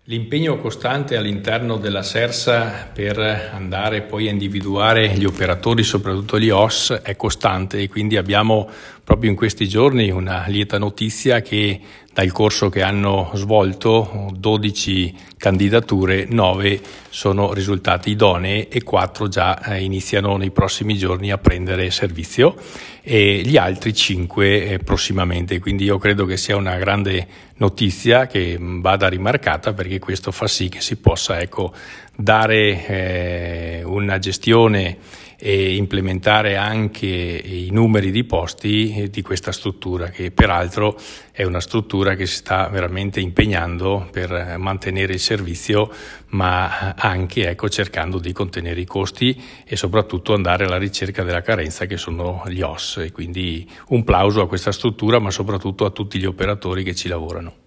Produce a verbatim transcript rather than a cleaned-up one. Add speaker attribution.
Speaker 1: L'impegno costante all'interno della SERSA per andare poi a individuare gli operatori, soprattutto gli O S, è costante e quindi abbiamo proprio in questi giorni una lieta notizia che dal corso che hanno svolto dodici candidature, nove sono risultate idonee e quattro già iniziano nei prossimi giorni a prendere servizio e gli altri cinque prossimamente. Quindi io credo che sia una grande notizia che vada rimarcata, perché questo fa sì che si possa ecco, dare eh, una gestione e implementare anche i numeri di posti di questa struttura, che peraltro è una struttura che si sta veramente impegnando per mantenere il servizio, ma anche ecco, cercando di contenere i costi e soprattutto andare alla ricerca della carenza che sono gli O S. E quindi un plauso a questa struttura, ma soprattutto a tutti gli operatori che ci lavorano.